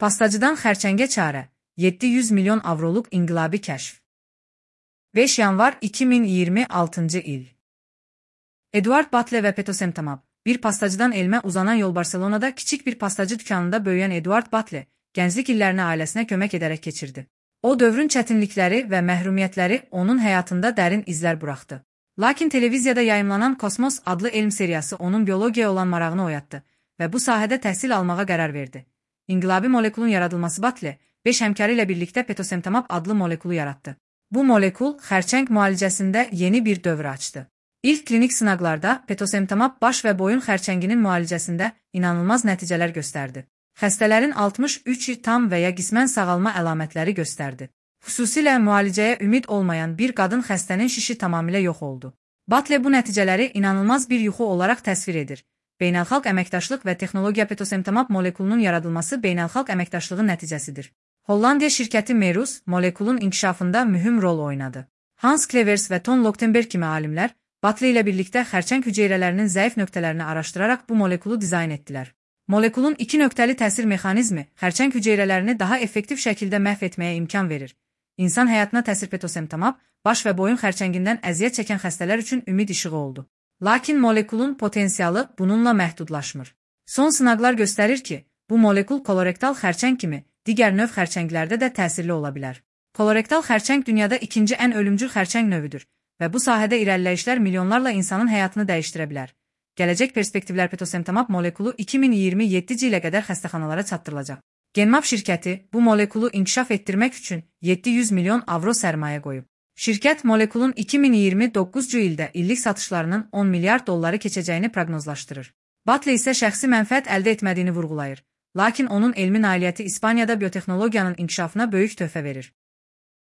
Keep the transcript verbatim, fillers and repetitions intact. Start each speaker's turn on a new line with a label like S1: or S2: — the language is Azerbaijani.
S1: Pastacıdan xərçəngə çarə, yeddi yüz milyon avroluq inqilabi kəşf. beş yanvar iki min iyirmi altıncı il. Eduard Batle və Petosemtamab, bir pastacıdan elmə uzanan yol. Barcelonada kiçik bir pastacı dükanında böyüyən Eduard Batle, gənclik illərini ailəsinə kömək edərək keçirdi. O dövrün çətinlikləri və məhrumiyyətləri onun həyatında dərin izlər buraxdı. Lakin televiziyada yayımlanan Kosmos adlı elm seriyası onun biologiyaya olan marağını oyatdı və bu sahədə təhsil almağa qərar verdi. İnqilabi molekulun yaradılması Batle, beş həmkarı ilə birlikdə Petosemtamab adlı molekulu yaratdı. Bu molekul xərçəng müalicəsində yeni bir dövr açdı. İlk klinik sınaqlarda Petosemtamab baş və boyun xərçənginin müalicəsində inanılmaz nəticələr göstərdi. Xəstələrin altmış üçü tam və ya qismən sağalma əlamətləri göstərdi. Xüsusilə müalicəyə ümid olmayan bir qadın xəstənin şişi tamamilə yox oldu. Batle bu nəticələri inanılmaz bir yuxu olaraq təsvir edir. Beynəlxalq əməkdaşlıq və texnologiya Petosemtamab molekulunun yaradılması beynəlxalq əməkdaşlığın nəticəsidir. Hollandiya şirkəti Merus, molekulun inkişafında mühüm rol oynadı. Hans Clevers və Ton Loctenberg kimi alimlər, Batle ilə birlikdə xərçəng hüceyrələrinin zəif nöqtələrini araşdıraraq bu molekulu dizayn etdilər. Molekulun iki nöqtəli təsir mexanizmi xərçəng hüceyrələrini daha effektiv şəkildə məhv etməyə imkan verir. İnsan həyatına təsir Petosemtamab, baş və boyun xərçəngindən əziyyət çəkən xəstələr üçün ümid işığı oldu. Lakin molekulun potensialı bununla məhdudlaşmır. Son sınaqlar göstərir ki, bu molekul kolorektal xərçəng kimi digər növ xərçənglərdə də təsirli ola bilər. Kolorektal xərçəng dünyada ikinci ən ölümcül xərçəng növüdür və bu sahədə irəliləyişlər milyonlarla insanın həyatını dəyişdirə bilər. Gələcək perspektivlər Petosemtamab molekulu iki min iyirmi yeddinci ilə qədər xəstəxanalara çatdırılacaq. Genmab şirkəti bu molekulu inkişaf etdirmək üçün yeddi yüz milyon avro sərmayə qoyub. Şirkət molekulun iki min iyirmi doqquzuncu ildə illik satışlarının on milyard dolları keçəcəyini proqnozlaşdırır. Batle isə şəxsi mənfəət əldə etmədiyini vurğulayır. Lakin onun elmi nailiyyəti İspaniyada biotexnologiyanın inkişafına böyük töhfə verir.